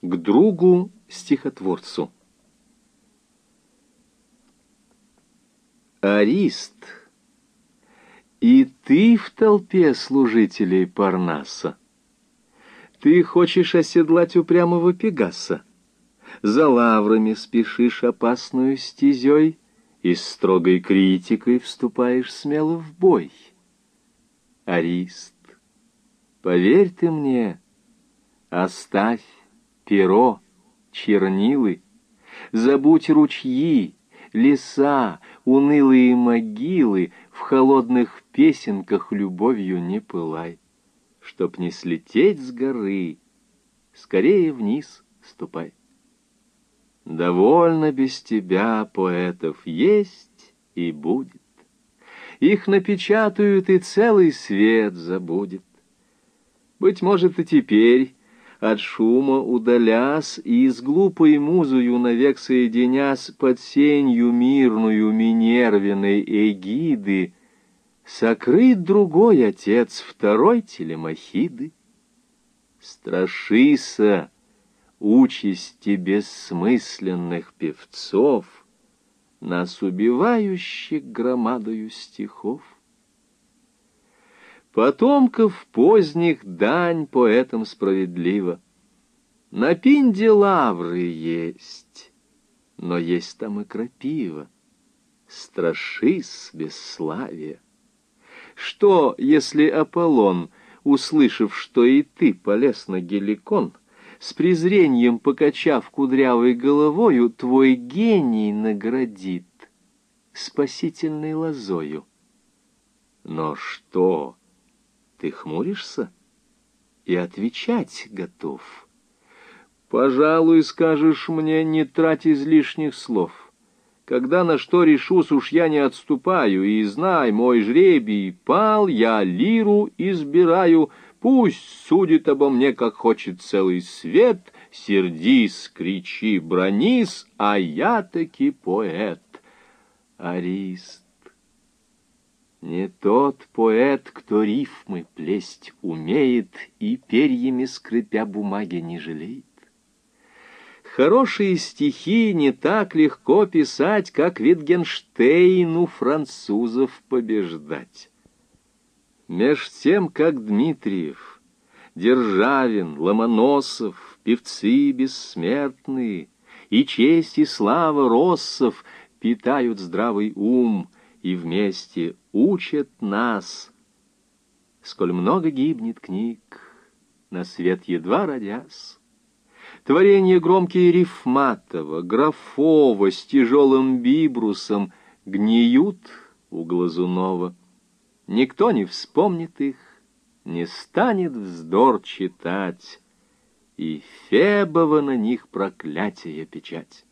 К другу-стихотворцу. Арист, и ты в толпе служителей Парнаса. Ты хочешь оседлать упрямого Пегаса, за лаврами спешишь опасную стезей и с строгой критикой вступаешь смело в бой. Арист, поверь ты мне, оставь перо, чернилы, забудь ручьи, леса, унылые могилы, в холодных песенках любовью не пылай. Чтоб не слететь с горы, скорее вниз ступай. Довольно без тебя поэтов есть и будет. Их напечатают, и целый свет забудет. Быть может, и теперь, от шума удалясь, и с глупой музою навек соединясь под сенью мирную Минервиной эгиды, сокрыт другой отец второй Телемахиды. Страшися участи бессмысленных певцов, нас убивающих громадою стихов. Потомков поздних дань поэтам справедлива. На Пинде лавры есть, но есть там и крапива. Страшись бесславия. Что, если Аполлон, услышав, что и ты полез на Геликон, с презрением покачав кудрявой головою, твой гений наградит спасительной лозою? Но что, ты хмуришься и отвечать готов? Пожалуй, скажешь мне, не трать излишних слов. Когда на что решусь, уж я не отступаю, и знай, мой жребий пал, я лиру избираю. Пусть судит обо мне, как хочет целый свет, сердись, кричи, бранись, а я таки поэт. Арист, не тот поэт, кто рифмы плесть умеет и перьями скрипя бумаги не жалеет. Хорошие стихи не так легко писать, как Витгенштейну французов побеждать. Меж тем, как Дмитриев, Державин, Ломоносов, певцы бессмертные, и честь и слава россов питают здравый ум и вместе учат нас. Сколь много гибнет книг, на свет едва родясь. Творения громкие Рифматова, Графова с тяжелым Бибрусом гниют у Глазунова. Никто не вспомнит их, не станет вздор читать, и Фебова на них проклятие печать.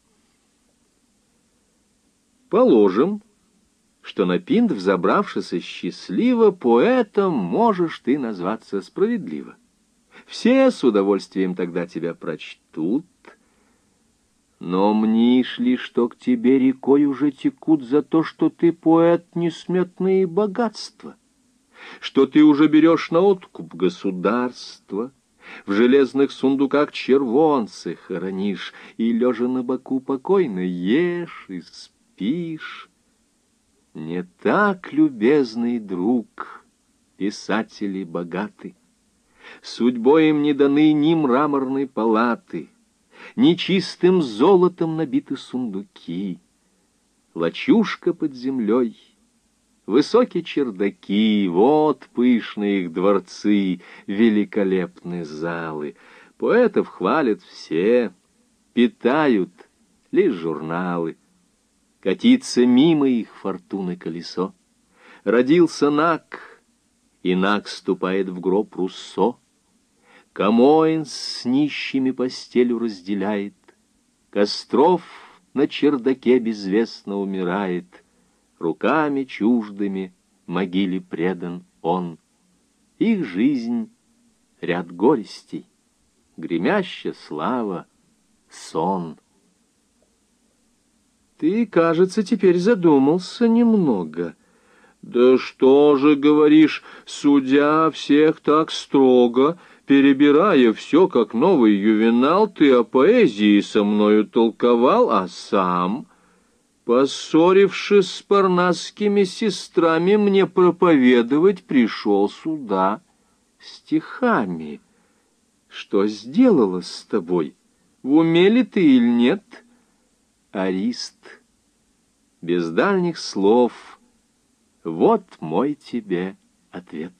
Положим, что на Пинд, взобравшись счастливо, поэтом можешь ты назваться справедливо. Все с удовольствием тогда тебя прочтут, но мнишь ли, что к тебе рекой уже текут за то, что ты поэт несметные богатства, что ты уже берешь на откуп государство, в железных сундуках червонцы хоронишь и, лежа на боку, покойно ешь и спишь? Не так, любезный друг, писатели богаты. Судьбой им не даны ни мраморной палаты, ни чистым золотом набиты сундуки. Лачушка под землей, высокие чердаки, вот пышные их дворцы, великолепные залы. Поэтов хвалят все, питают лишь журналы. Катится мимо их фортуны колесо. Родился Нак, и Нак ступает в гроб Руссо. Камоин с нищими постелю разделяет, Костров на чердаке безвестно умирает, руками чуждыми могиле предан он. Их жизнь — ряд горестей, гремящая слава — сон. Ты, кажется, теперь задумался немного. Да что же, говоришь, судя всех так строго, перебирая все, как новый ювенал, ты о поэзии со мною толковал, а сам, поссорившись с парнасскими сестрами, мне проповедовать пришел сюда стихами. Что сделалось с тобой? В уме ли ты или нет? Арист, без дальних слов, вот мой тебе ответ.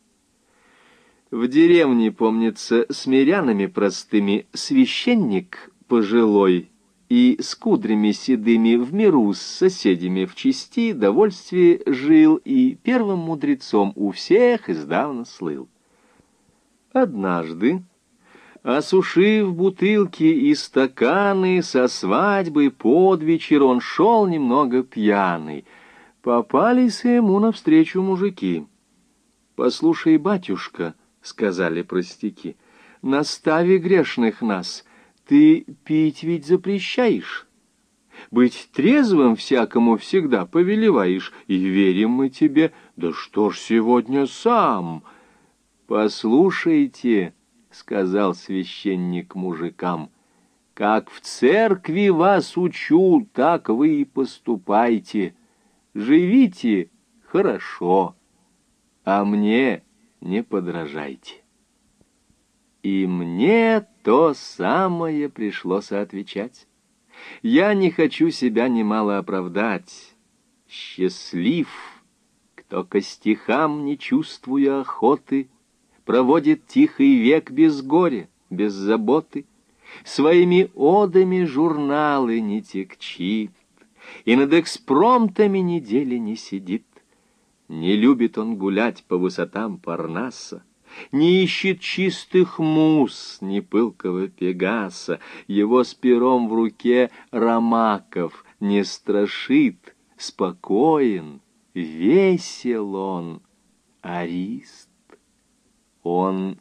В деревне, помнится, с мирянами простыми священник пожилой и с кудрями седыми в миру с соседями в чести и довольстве жил и первым мудрецом у всех издавна слыл. Однажды, осушив бутылки и стаканы, со свадьбы под вечер он шел немного пьяный. Попались ему навстречу мужики. «Послушай, батюшка, — сказали простяки, — настави грешных нас, ты пить ведь запрещаешь. Быть трезвым всякому всегда повелеваешь, и верим мы тебе, да что ж сегодня сам? Послушайте, — сказал священник мужикам, — как в церкви вас учу, так вы и поступайте. Живите хорошо, а мне не подражайте. И мне то самое пришлось отвечать. Я не хочу себя немало оправдать. Счастлив, кто ко стихам, не чувствуя охоты, проводит тихий век без горя, без заботы, своими одами журналы не текчит и над экспромтами недели не сидит. Не любит он гулять по высотам Парнаса, не ищет чистых мус, ни пылкого Пегаса, его с пером в руке Ромаков не страшит, спокоен, весел он, Арист. Он.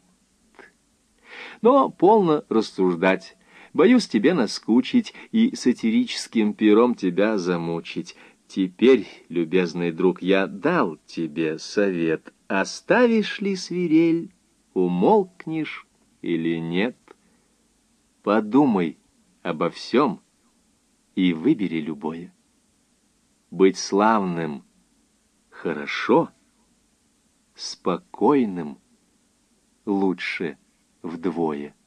Но полно рассуждать, боюсь тебе наскучить и сатирическим пером тебя замучить. Теперь, любезный друг, я дал тебе совет. Оставишь ли свирель, умолкнешь или нет? Подумай обо всем и выбери любое. Быть славным хорошо, спокойным лучше вдвое.